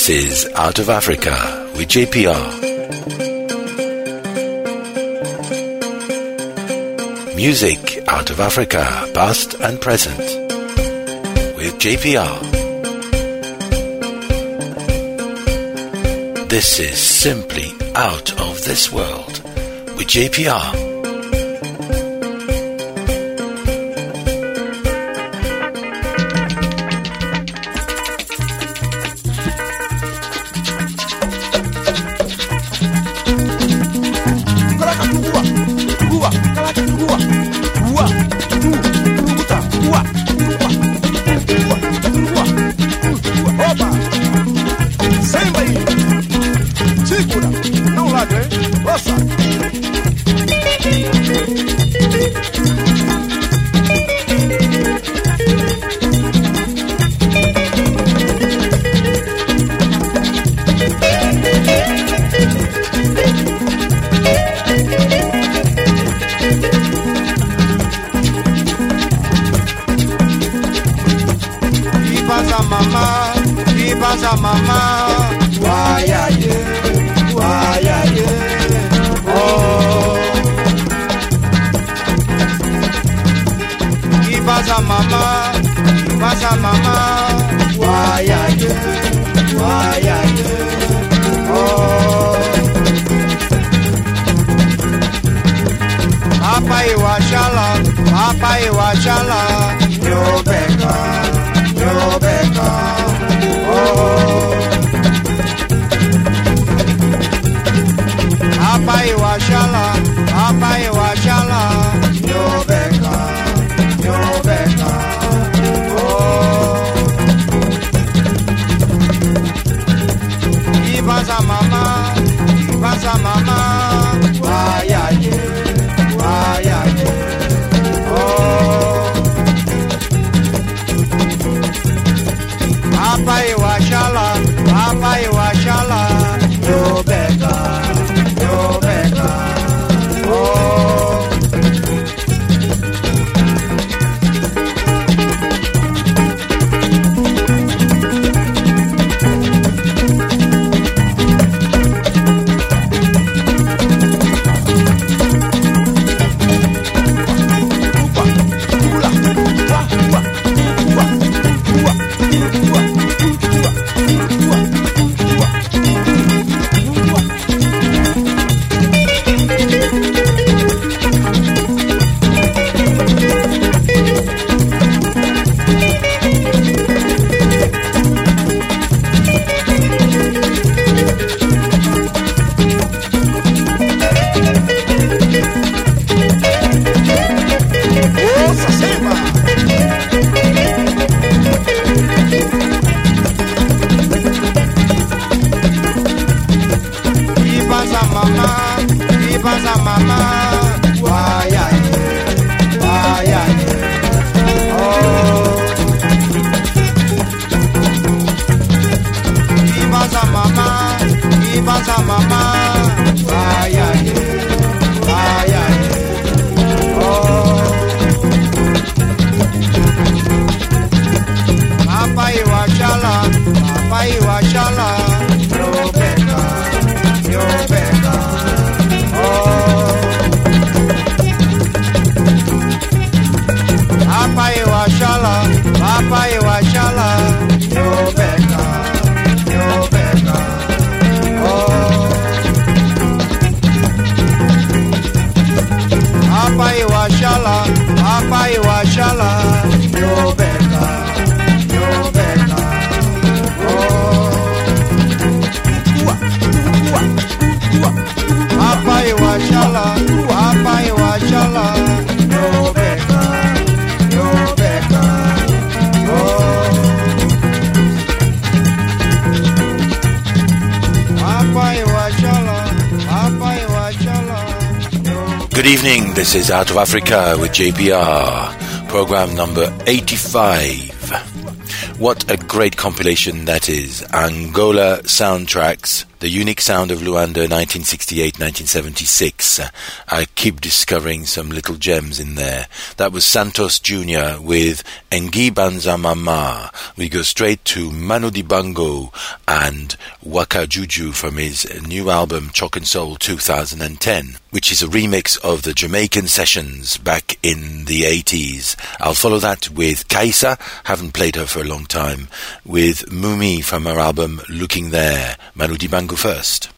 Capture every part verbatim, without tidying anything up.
This is Out of Africa with J P R. Music out of Africa, past and present, with J P R. This is simply out of this world with J P R. Good evening, this is Out of Africa with J P R, program number eighty-five. What a great compilation that is. Angola Soundtracks The Unique Sound of Luanda, nineteen sixty-eight nineteen seventy-six. Uh, I keep discovering some little gems in there. That was Santos Junior with Engi Banza Mama. We go straight to Manu Dibango and Waka Juju from his new album Chalk and Soul two thousand ten, which is a remix of the Jamaican sessions back in the eighties. I'll follow that with Kaisa, haven't played her for a long time, with Mumi from her album Looking There. Manu Dibango first.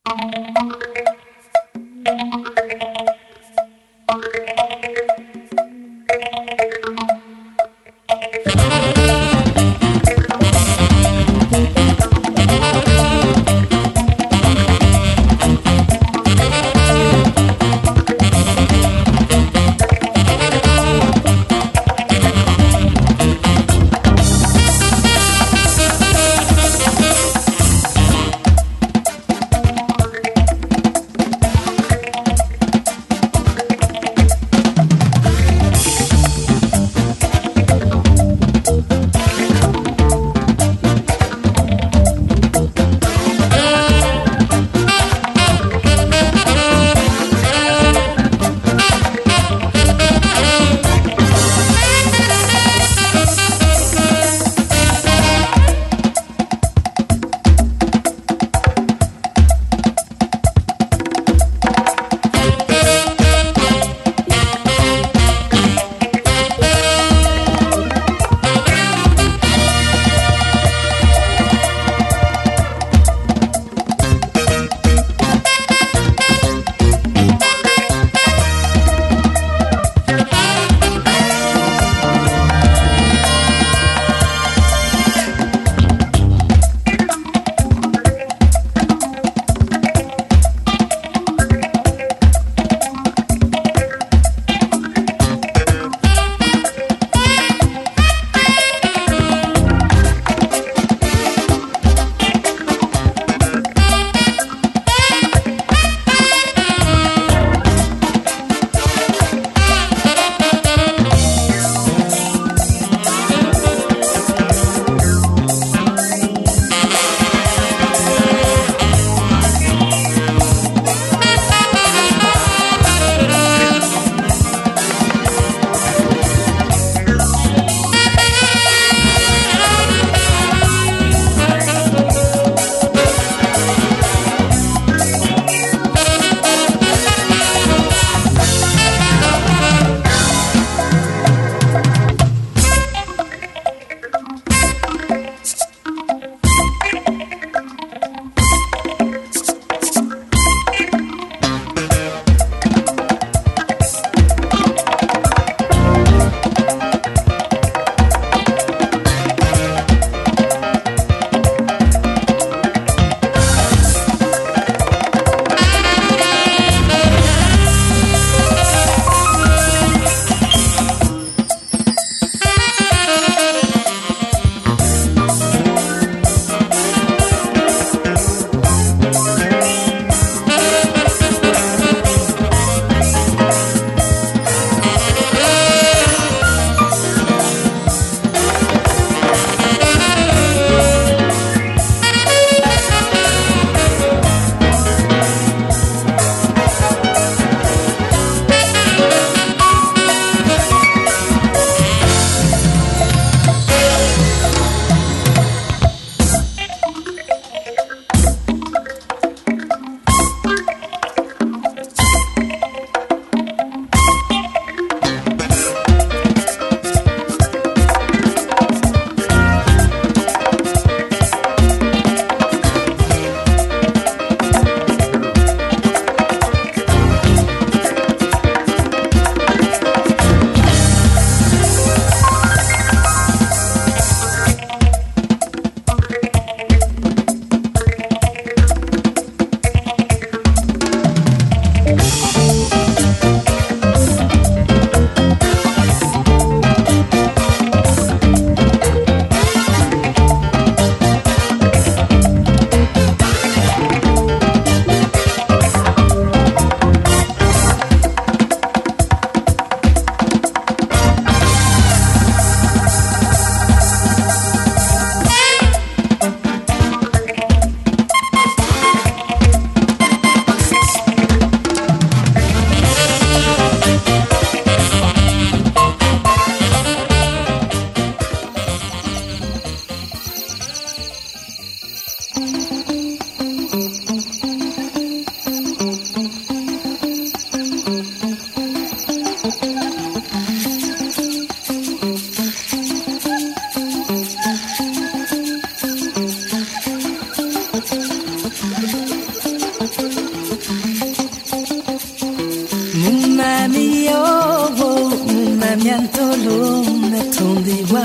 Mumamiantolo natondiwa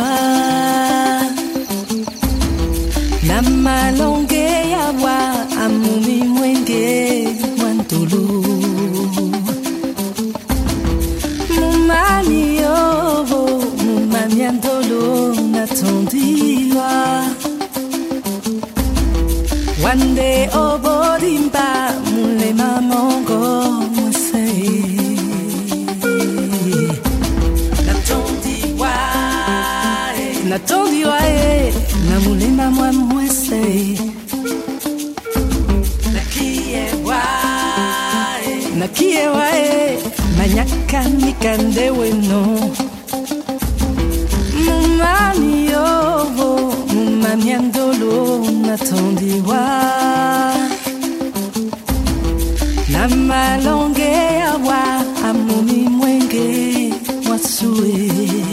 Namalonge yawa amumi mwenge mwantolo Mumani yovo Mumamiantolo natondiwa Wande oborimba mulema mongo mwase Natondiwa e na mulema mwa mwese Nakie wa e Nakie wa e Manyaka mikande weno Mumani yovo Mumami andolo natondiwa Na malonge awa Amumi mwenge wasue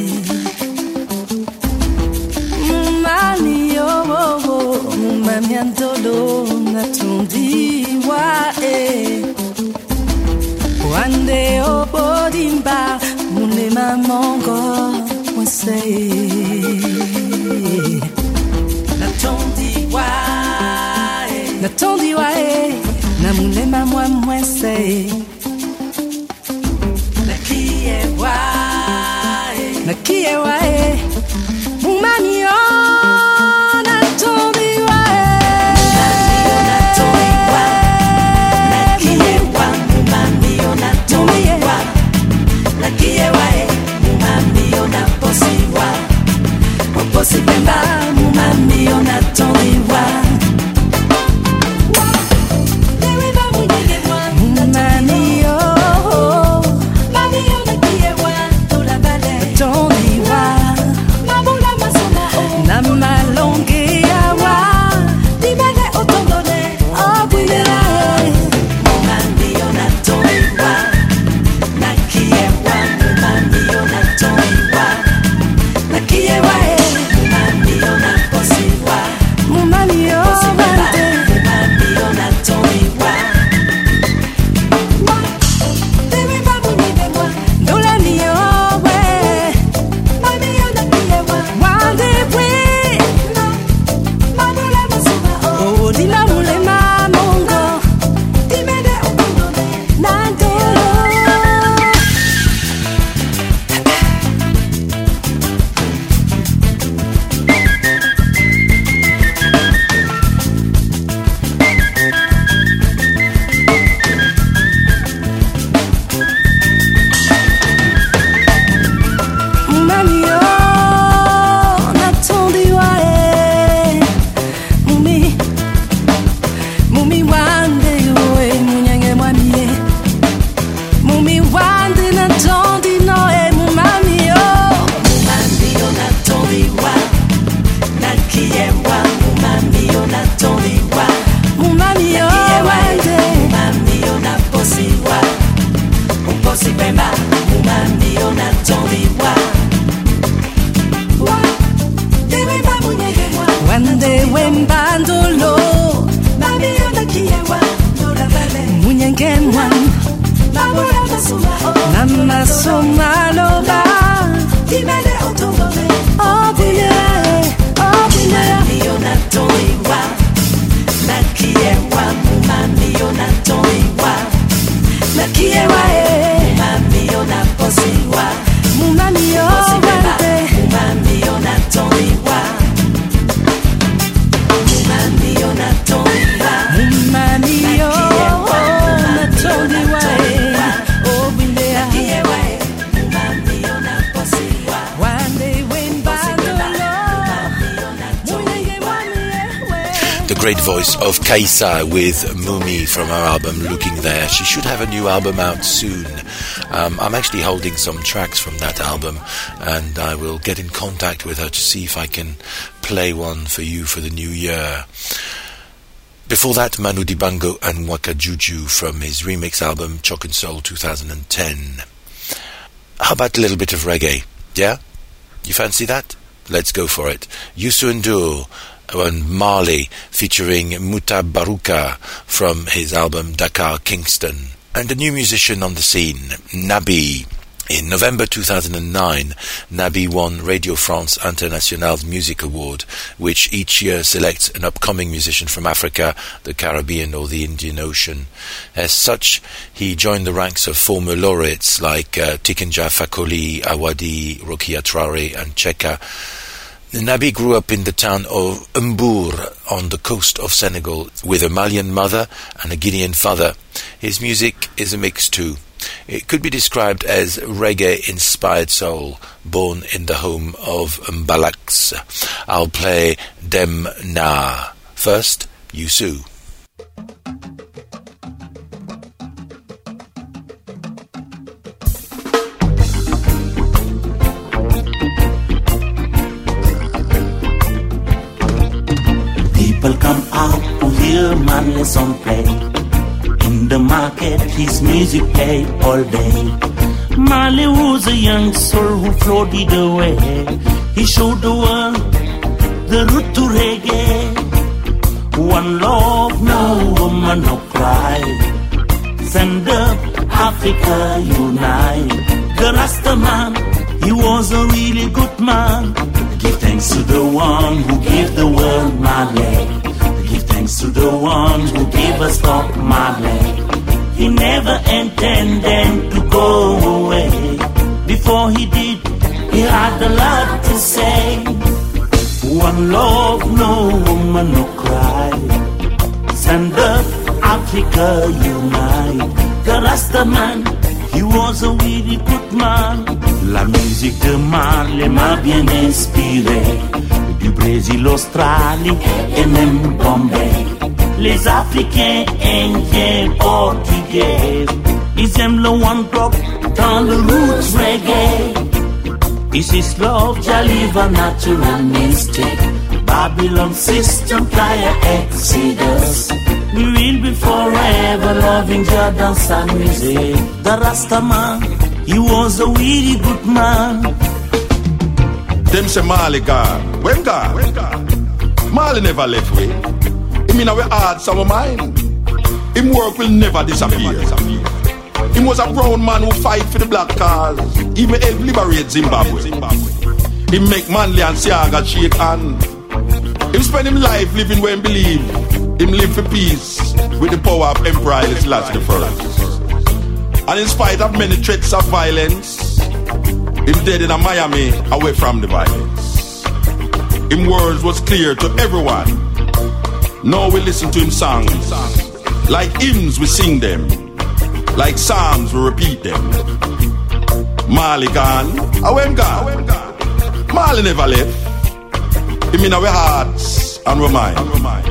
Mamiantolo natondiwa e Wande obodimba mulema mongo mwase Natondiwa e Natondiwa e na mulema mwa mwase Nakie wa e Nakie wa e Mumani o Posibemba mumami onatondiwa Deriva munyege mwa Mumani o Mami onakiewa Tola vale Tondiwa Mabula masona o Na malonge yawa Dimene otondone Obwilera Mumami onatondiwa Nakiewa Mumami onatondiwa Nakiewa Great voice of Kaisa with Mumi from her album Looking There. She should have a new album out soon. Um, I'm actually holding some tracks from that album, and I will get in contact with her to see if I can play one for you for the new year. Before that, Manu Dibango and Waka Juju from his remix album Choc and Soul two thousand ten. How about a little bit of reggae? Yeah? You fancy that? Let's go for it. Youssou N'Dour and Marley featuring Muta Baruka from his album Dakar Kingston. And a new musician on the scene, Nabi. In November two thousand nine, Nabi won Radio France International's Music Award, which each year selects an upcoming musician from Africa, the Caribbean or the Indian Ocean. As such, he joined the ranks of former laureates like uh, Tikenja Fakoli, Awadi, Rokia Traore and Cheka. Nabi grew up in the town of Mbour on the coast of Senegal with a Malian mother and a Guinean father. His music is a mix too. It could be described as reggae-inspired soul, born in the home of Mbalax. I'll play Dem Na. First, Youssou. People come out to hear Marley song play. In the market, his music played all day. Marley was a young soul who floated away. He showed the world the route to reggae. One love, no woman, no cry. Stand up, Africa, unite. The Rasta man, he was a really good man. Give thanks to the one who gave the world Marley. Give thanks to the one who gave us Bob Marley. He never intended to go away. Before he did, he had a lot to say. One love, no woman, no cry. Stand up, Africa, unite. The Rasta man, he was a really good man. La musique de Marley m'a bien inspiré. Du Brésil, Australie et même Bombay. Les Africains, Indiens, Portugais, ils aiment le one drop dans le roots reggae. It's his love, Jaliva, natural mystic. Babylon system, player exodus. We will be forever loving Jah dance and music. The Rasta man, he was a really good man. Them say Marley God. When God? Marley never left way. Him in our hearts, our mind. Him work will never disappear. Him was a brown man who fight for the black cause. He may help liberate Zimbabwe. He make Manley and Siaga shake hand. Him spend him life living where him believe. Him live for peace with the power of Emperor Haile Selassie the First. And in spite of many threats of violence, him dead in a Miami, away from the violence. Him words was clear to everyone. Now we listen to him songs. Like hymns we sing them. Like psalms we repeat them. Marley gone, away him gone. Marley never left. Him in our hearts and our mind.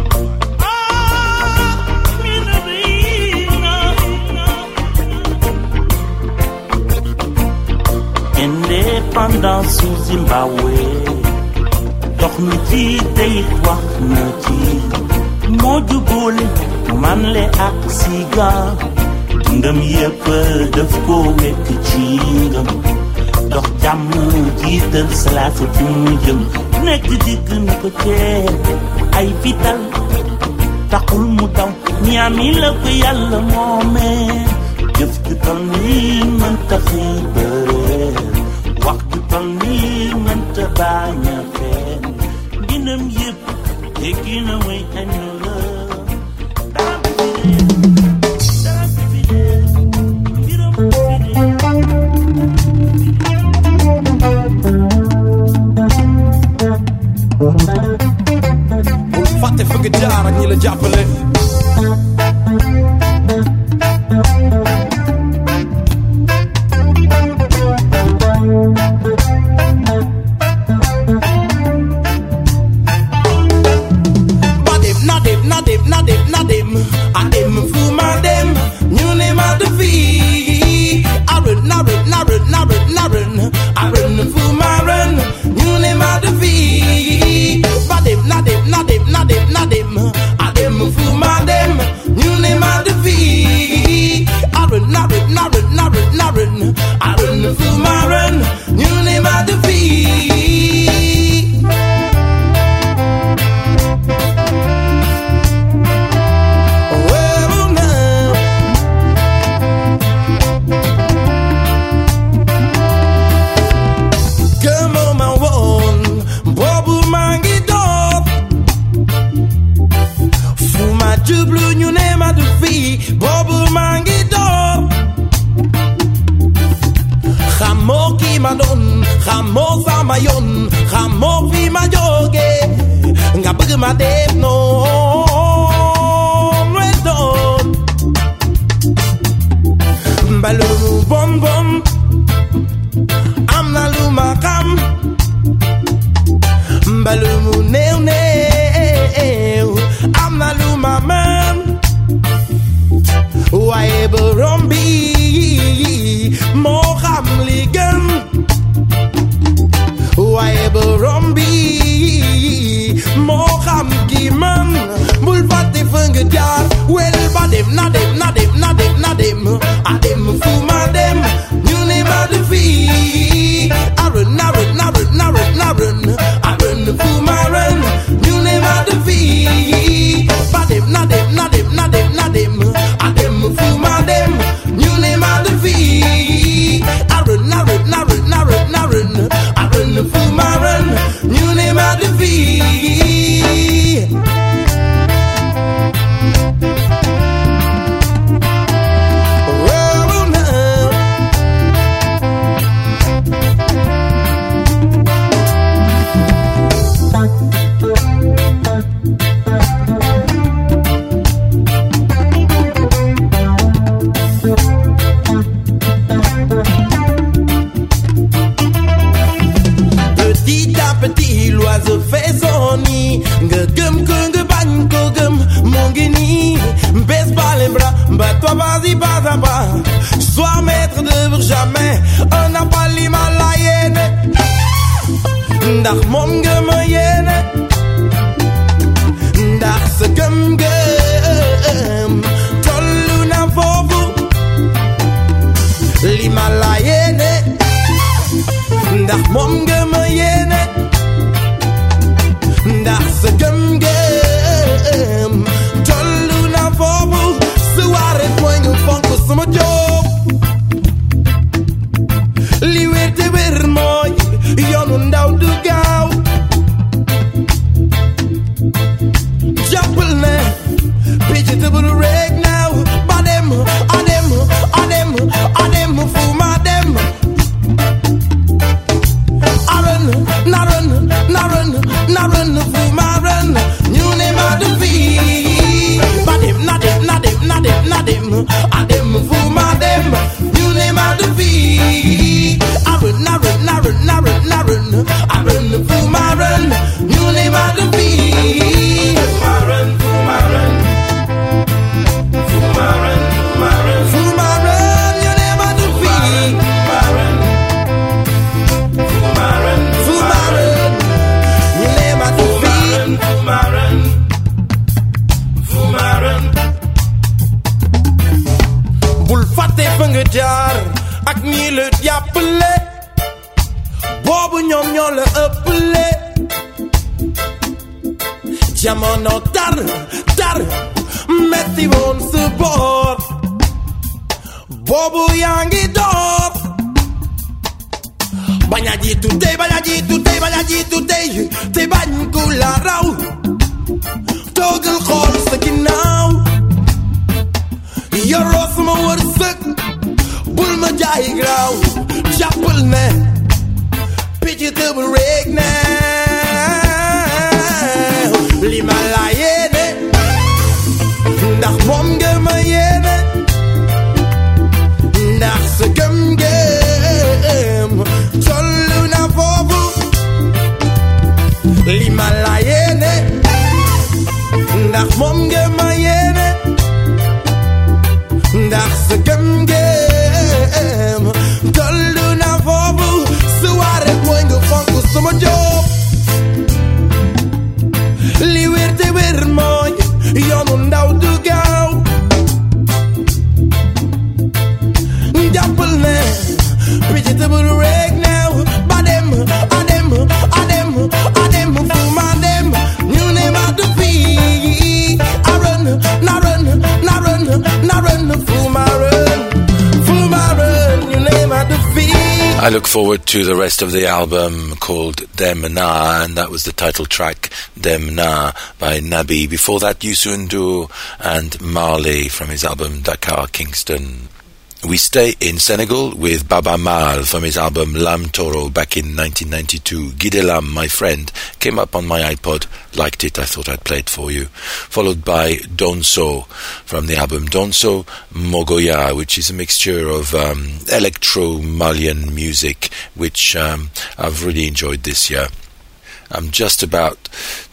Indépendance sous Zimbabwe. Dox na ci tey wax na ci. Moo jubóole Manley ak Siga. Ngëm yépp daf ko wekk ci ngëm. Dox jàmm jiital Selassie fi mu jëm. Nekk digg na ko tee ay fital. Taxul mu daw Miami la ko Yàlla moomee. Jëf ju toll nii mënta xiibal. Waxtu toll nii mënta bañ a fen. Ginam yëpp teggi na way añ la. Dara bi fi dee, dara bi fi dee, mbiram bi fi dee. Bul fàtte fi nga jaar ak ñi la jàppale. Ramo sama yon, ramo vi ma joge. Nga bëgg ma def non, redon. Balumu bom bom, am na lu ma xam. Balumu neew neew, am na lu ma man. Waaye borom bi moo xam li gën. Waaye borom bi moo xam ki man. Bul fàtte fa nga jaar. Wel ba dem na dem na dem na dem na dem. A dem fu ma dem. Ñu ne ma du fii. A run a run a run a run a run. A run fu ma run. Ñu ne ma du fii. Ba dem na dem na dem na dem na dem. A dem fu ma dem. Ñu ne ma du fii. A run a run a run a run a run. A run fu ma run. Ñu ne ma du fii. L'oiseau fait son nid. Nga gëm ko nga bañ ko gëm moo ngi nii. Baisse pas les bras, bats-toi vas-y pas à pas. Sois maître d'œuvre jamais. On n'a pas l'Himalayenne. Ndax moom nga ma yéene. Ndax sa gëm-gëm tollu na foofu. L'Himalayenne. Ndax moom nga ma yéene. Ndax sa gëm-gëm tollu na foofu. Su waree mooy nga fonk sama jóg. Li wér te wér mooy yoonu ndaw du gaaw. Jàppal ne picc tëbul rek naaw. Ba dem a dem a dem a dem fu ma dem. A run na run na run na run fu ma run. Ñu ne ma du fii. Ba dem na dem na dem na dem na dem. A dem fu ma dem. Ñu ne ma du fii. A run na run na run na run na run. A run fu ma run. Ñu ne ma du fii. Fu ma run fu ma run. Fu ma run fu ma run. Fu ma run. Ñu ne ma du fii. Fu ma run. Fu ma run. Ñu ne ma du fii. Fu ma run. Fu ma run. Bul fàtte fa nga jaar ak ñi la jàppale. Boobu ñoom ñoo la ëppale. Jamono tar tar metti woon sa boor. Boobu yaa ngi door. Bañ a jiitu tey bañ a jiitu tey bañ a jiitu tey te bañ ku la raw. Toogal xool sa ginnaaw. Yoroo sama wërsëg bul ma jaay graaw. Jàppal ne picc tëbul rek neew. Li ma la yéene ndax moom nga ma yéene. Ndax sa gëm-gëm tollu na foofu. Li ma la yéene ndax moom nga ma yéene. Ndax sa gëm-gëm tollu na foofu. Su waree mooy nga fonk sama jóg. Li wér te wér mooy yoonu ndaw du gaaw. Jàppal ne picc tëbul rek neew. Ba dem a dem a dem a dem fu ma dem. Ñu ne ma du fii. A run na run na run na run fu ma run. Fu ma run. Ñu ne ma du fii. I look forward to the rest of the album called Dem Na, and that was the title track, Dem Na, by Nabi. Before that, Youssou N'Dour and Marley from his album Dakar Kingston. We stay in Senegal with Baba Mal from his album Lam Toro back in nineteen ninety-two. Guide Lam, my friend, came up on my iPod, liked it, I thought I'd play it for you. Followed by Donso from the album Donso Mogoya, which is a mixture of um, electro-Malian music, which um, I've really enjoyed this year. I'm just about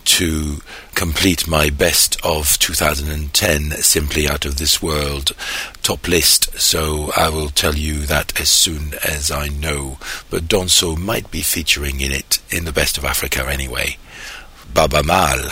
to complete my best of two thousand ten Simply Out of This World top list, so I will tell you that as soon as I know. But Donso might be featuring in it in the Best of Africa anyway. Baba Mal.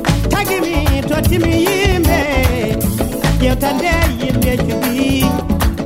Timi yime, yotande yime chubi.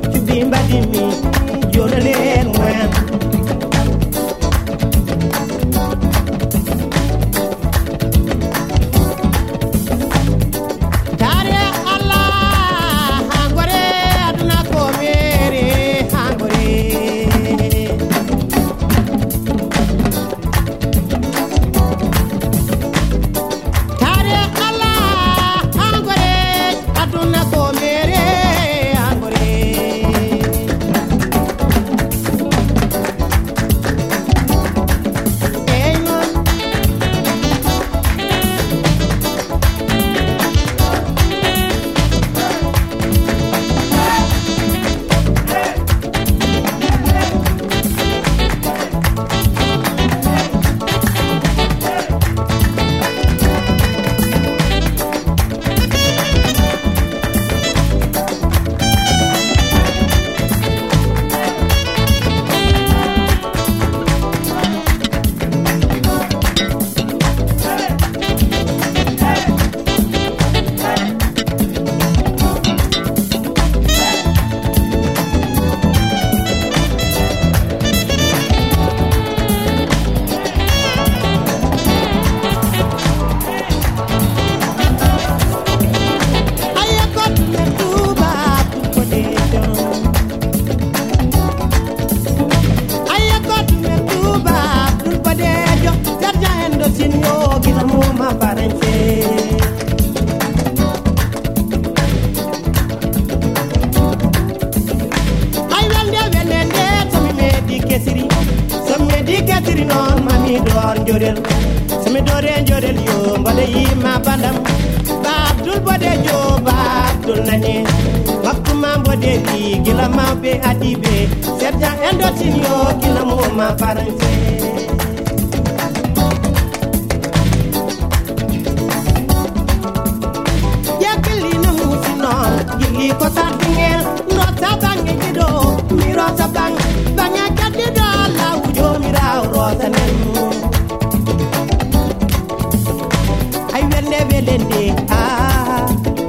jorel sami dore jorel yo mbade yima bandam babdul bode jo babdul nani wakuma bode li gila mabbe adibe serja endotin yo gila mo ma parante yakli na musino gili ko sadingel rota bangi do mi rota bang banya kadida la ujo mi ra rota nen ay wende welende ah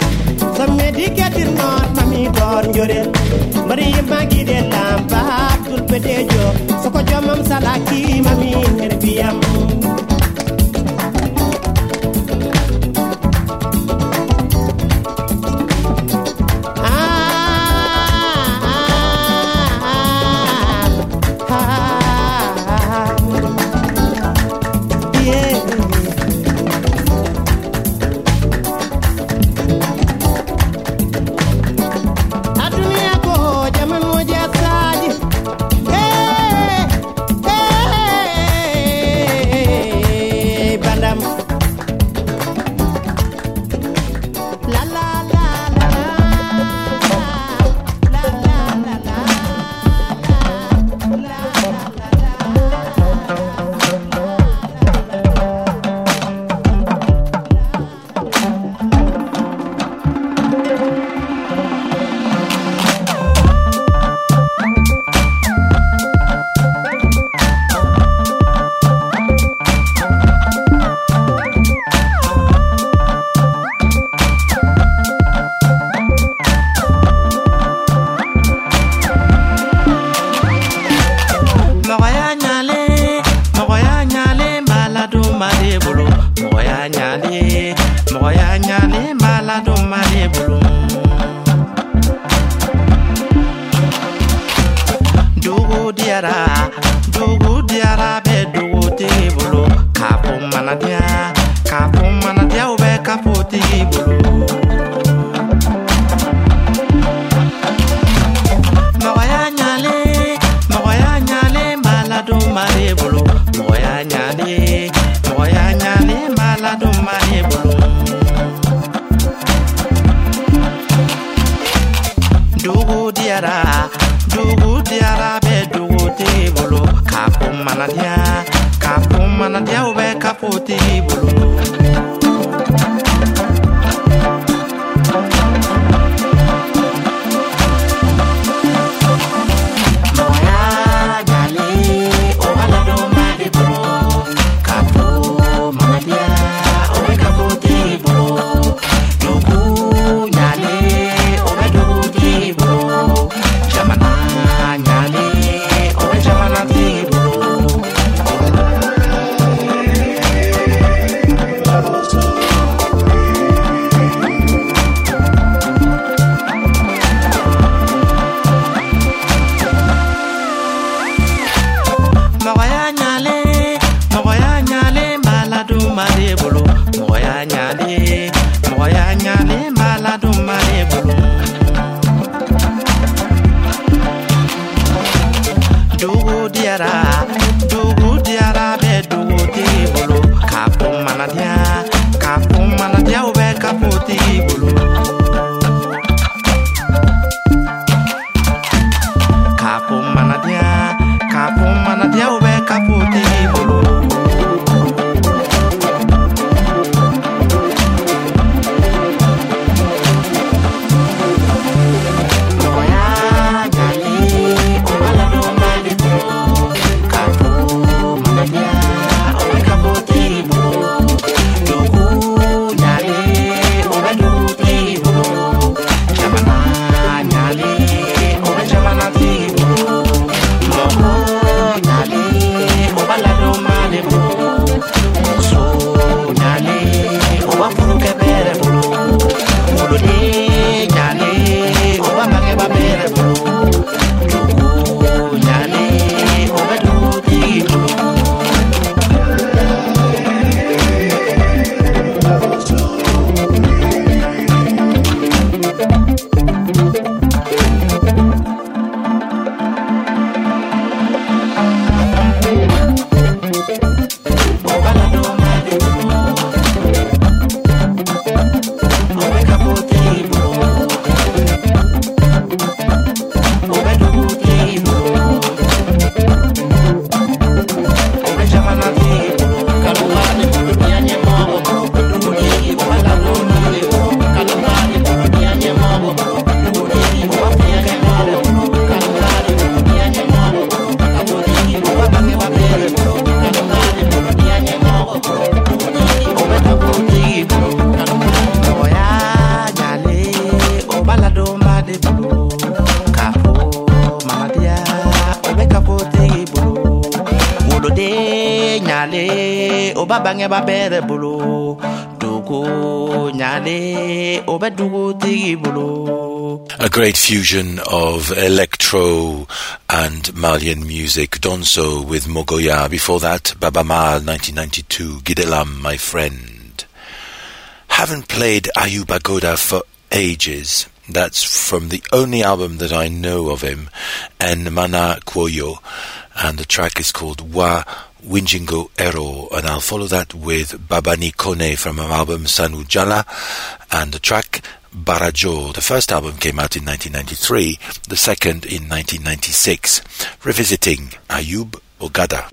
samme diketir non mami dor njorel mari magi de lamba abdul pedejo soko jomam salaki mami herbiyam Dugu nyale, obe dugu de bulu kapo mama dia obe kapo te bulu wodo de nyale oba bange ba bere bulu dugo nyale obe dugo te bulu. A great fusion of electro and Malian music. Donso with Mogoya. Before that, Baba Mal, nineteen ninety-two. Gidelam, my friend. Haven't played Ayub Agoda for ages. That's from the only album that I know of him, and Mana Kwoyo. And the track is called Wa Winjingo Ero. And I'll follow that with Babani Kone from her album Sanu Jala. And the track Barajo. The first album came out in nineteen ninety-three, the second in nineteen ninety-six, revisiting Ayub Ogada.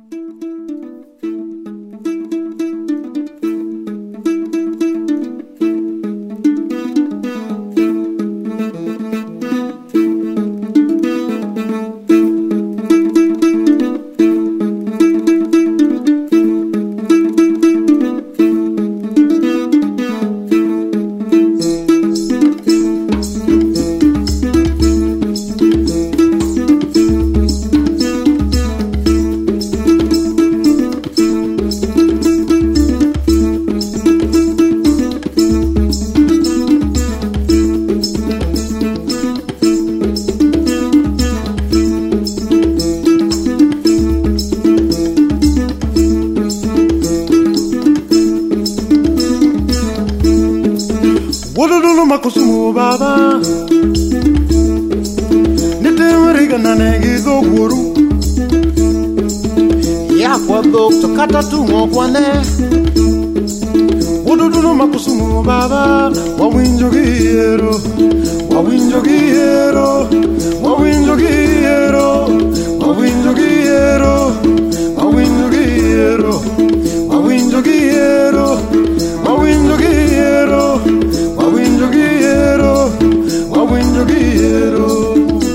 Makusumu baba Nitemriga nanegi go guru Ya kwa dok tokata tungo kwane Wododono makusumu baba Wawinjogiero Wawinjogiero Wawinjogiero Wawinjogiero Wawinjogiero Wawinjogiero Wawinjogiero Wawinjogiero, wawinjogiero.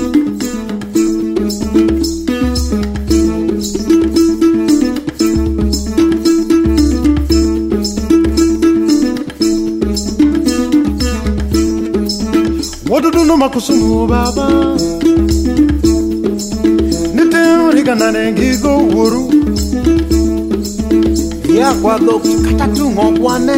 Wododono makusumu baba Nitemriga nanegi go guru Ya kwa dok katatungo kwane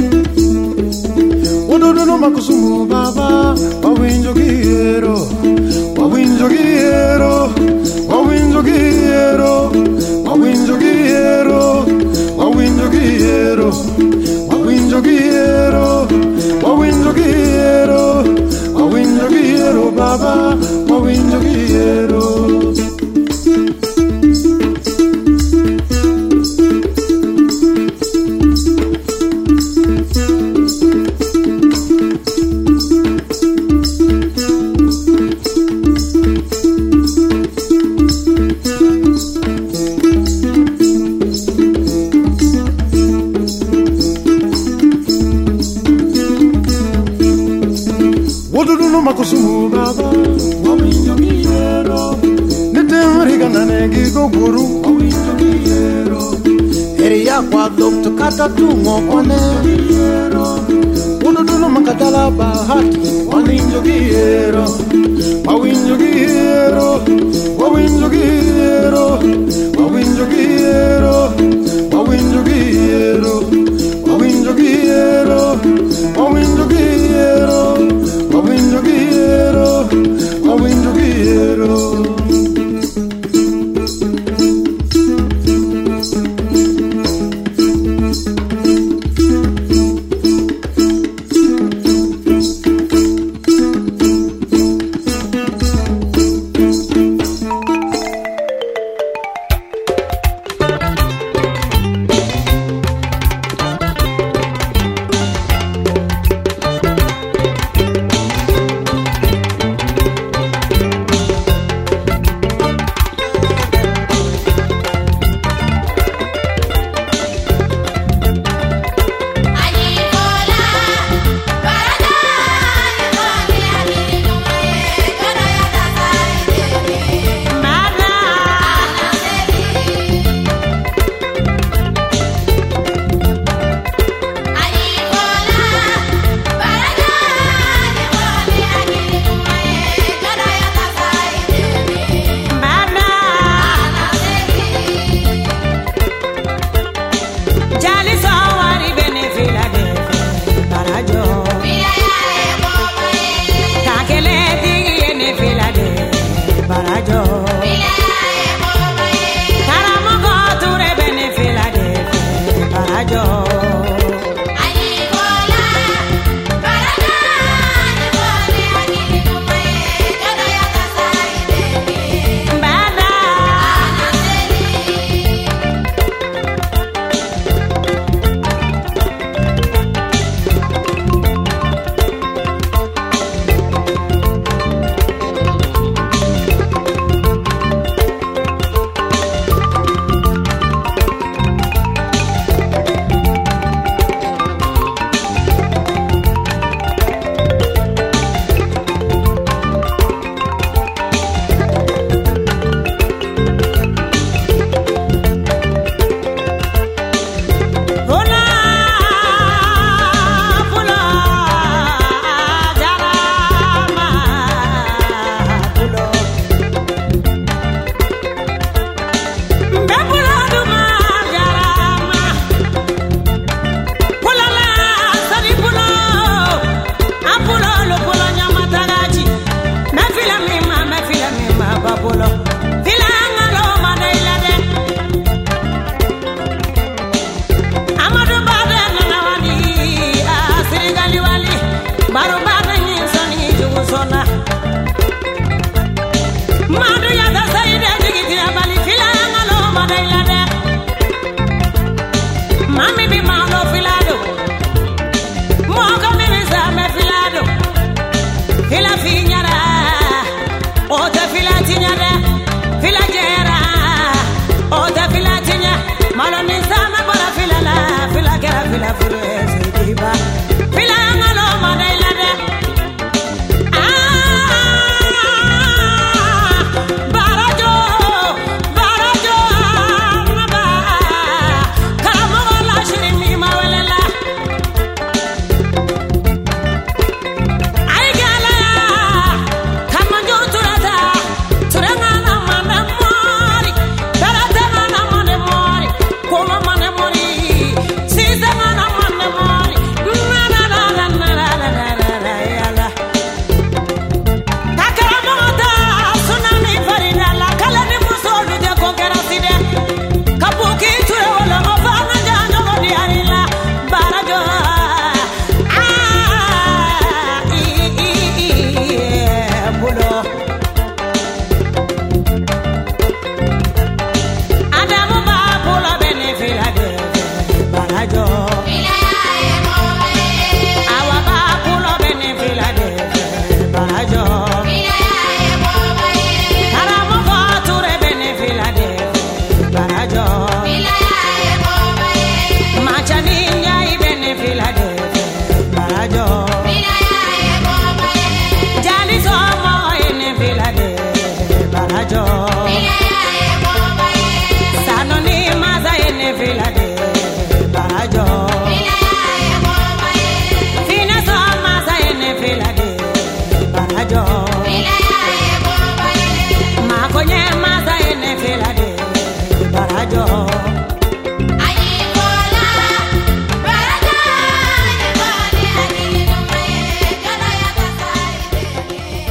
Wododono makusumu baba Wawinjogiero Wawinjogiero Wawinjogiero Wawinjogiero Wawinjogiero Wawinjogiero Wawinjogiero Wawinjogiero baba Wawinjogiero. Makusumu baba Wawinjogiero Nitemriga nanegi go guru Wawinjogiero Eria kwa dokto kata tungo kwane Wododono makatala bahati Wawinjogiero Wawinjogiero Wawinjogiero Wawinjogiero Wawinjogiero Wawinjogiero Wawinjogiero Wawinjogiero, wawinjogiero.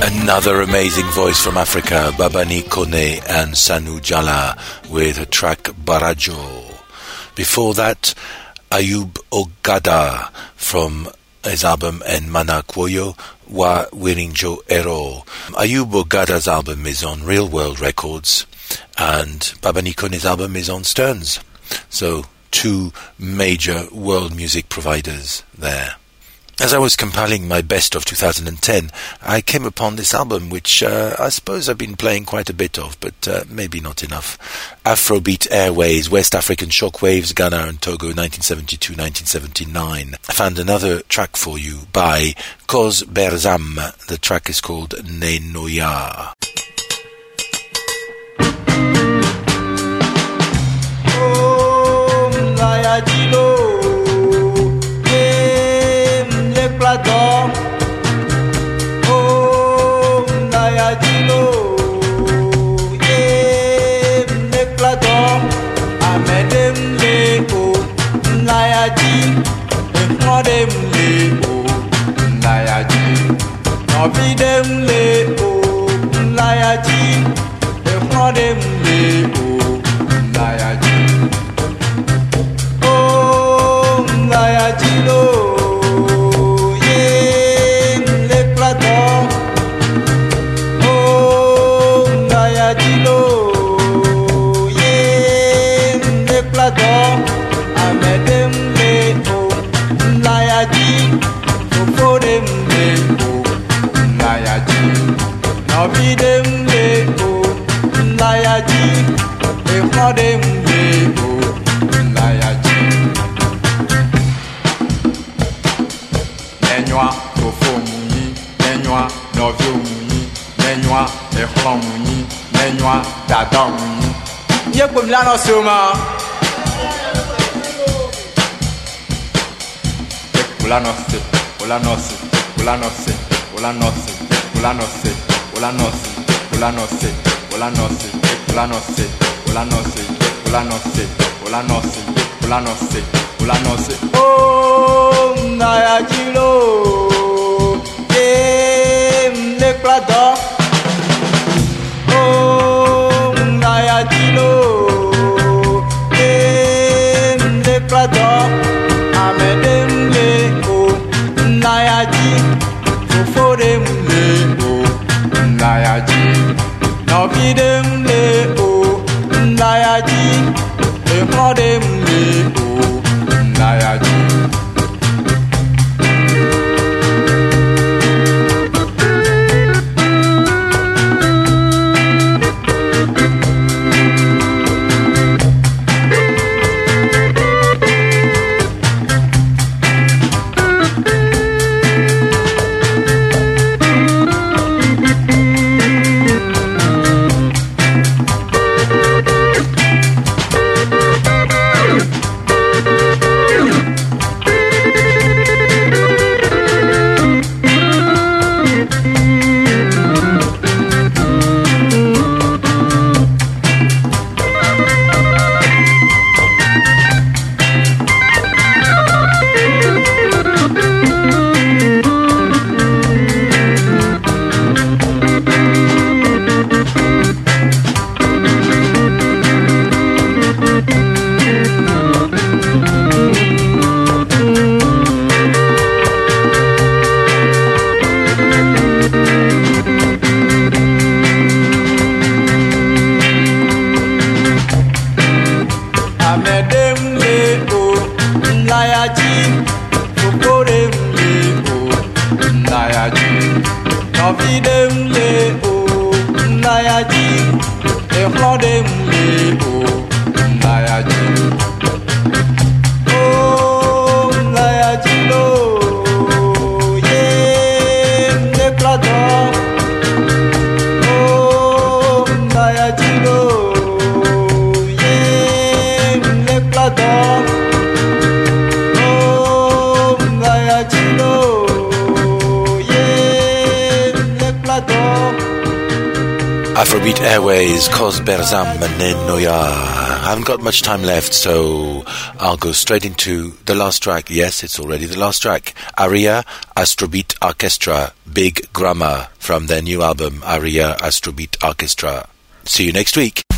Another amazing voice from Africa, Babani Kone and Sanu Jala with a track Barajo. Before that, Ayub Ogada from his album Enmana Kwoyo wa Wirinjo Ero. Ayub Ogada's album is on Real World Records and Babani Kone's album is on Stearns. So two major world music providers there. As I was compiling my best of two thousand ten, I came upon this album, which uh, I suppose I've been playing quite a bit of, but uh, maybe not enough. Afrobeat Airways, West African Shockwaves, Ghana and Togo, nineteen seventy-two to nineteen seventy-nine. I found another track for you by Koz Berzam. The track is called Nenoya. Oh, oh, Naya Dilo, yeah, Neclador, Amedem Lego, Naya Di, Modem Lego, Naya Di, Nobidem Lego, Naya Di, Modem Lego, Naya Di, oh, Naya Dilo. Nobidem lego, Nayaji, Ehodem lego, Nayaji. Nenwa, Kofo Muni, Nenwa, Novio Muni, Nenwa, Ehon Muni, Nenwa, Dadon Muni. Yekum Lano Suma. Ulanose, Ulanose, Ulanose, Ulanose, Ulanose. Ulanose, Ulanose, Ulanose, Ulanose, Ulanose, Ulanose, Ulanose, Ulanose, Ulanose. Oh, Nayajilo, yeah, Neclador. Oh, Nayajilo, yeah, Neclador. Amedem lego, Nayaji, Fofodem lego. Nayaji, Nobidem lego, Nayaji, Ehodem lego, Nayaji. Afrobeat Airways, Koz Berzam, Nenoya. haven't got much time left, so I'll go straight into the last track. Yes, it's already the last track. Aria Astrobeat Orchestra, Big Grammar, from their new album, Aria Astrobeat Orchestra. See you next week.